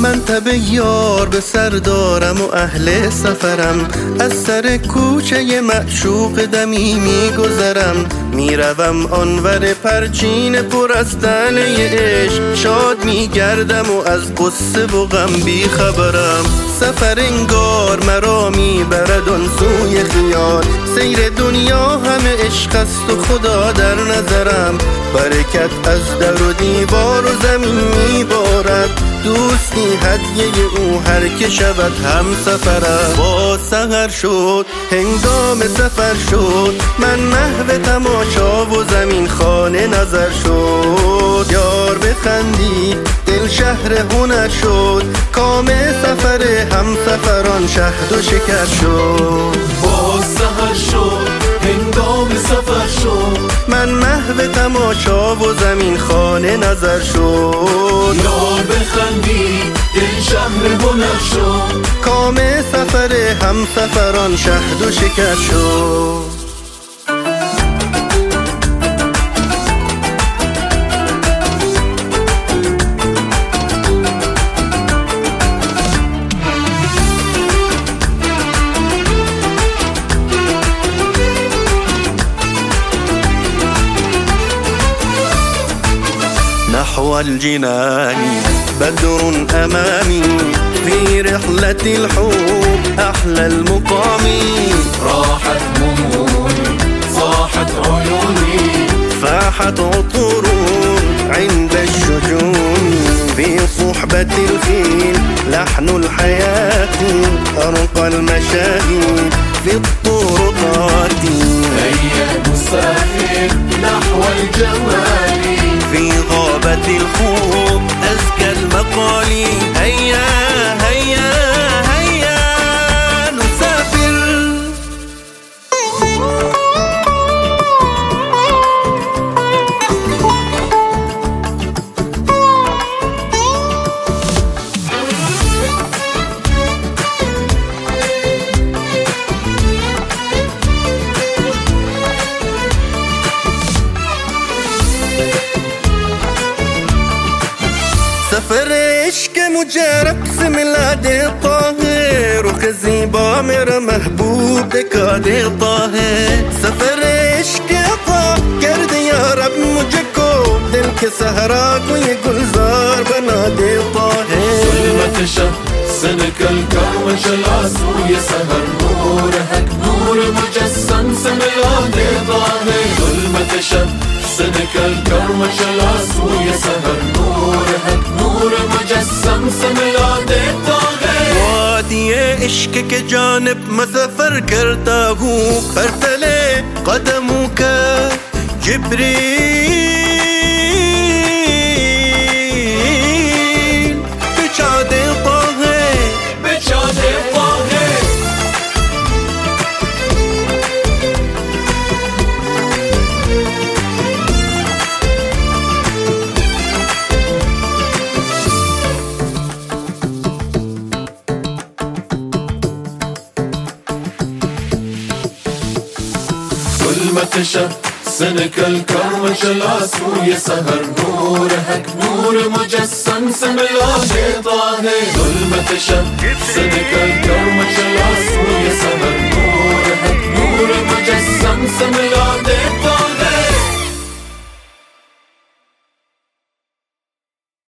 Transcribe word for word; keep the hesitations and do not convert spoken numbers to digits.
من تب یار به سر دارم و اهل سفرم، از سر کوچه معشوق دمی میگذرم. میروم آنور پرچین پر از طلعه عشق، شاد میگردم و از قصه و غم بی خبرم. سفر انگار مرا میبرد آن سوی خیال، سیر دنیا همه عشق است و خدا در نظرم. برکت از در و دیوار و زمین میبارد، دوستی هدیه او هر که شود هم سفرم. با سحر شد هنگام سفر شد، من محو تماشا و زمین خانه نظر شد. یار بخندید دل شهر هنر شد، کام سفر هم سفران شهد و شکر شد. با سحر شد هنگام سفر شد، من محو تماشا و زمین خانه نظر شد. یار بخندید دل شهر هنر شد، کام سفر هم سفران شهد و شکر شد. نحو الجنان بدر أمامي، في رحلة الحب أحلى المقام. راحت همومي صاحت عيوني، فاحت عطور عند الشجون. في صحبة الخيل لحن الحياة، أرقى المشاهد في الطرقات. هيا مسافر نحو الجمال، في غابة الخوف أزكى المقال. هيا هيا هيا نسافر. سفر عشق مجرب سے ملا دیتا ہے، رخ زیبا میرا محبوب دکھا دیتا ہے. سفر عشق عطا کر دیا رب مجھ کو، دل کے صحرا کو یہ گلزار بنا دیتا ہے. ظلمت شب سنك الكرم جلاس ويا سهر نورك نور مجسم سملا ديضاني. ظلمت شب سنك الكرم جلاس ويا سهر نورك نور مجسم سملا ديضاني. وادی عشق کے جانب میں سفر کرتا ہوں، پر تلے قدموں کا جبریل بچھا دیتا ہے بچھا دیتا ہے. ظلمت شب سنك الكرم جلاس ويا سهر نورك نور مجسم سملا ديضاني. ظلمت شب سنك الكرم جلاس ويا سهر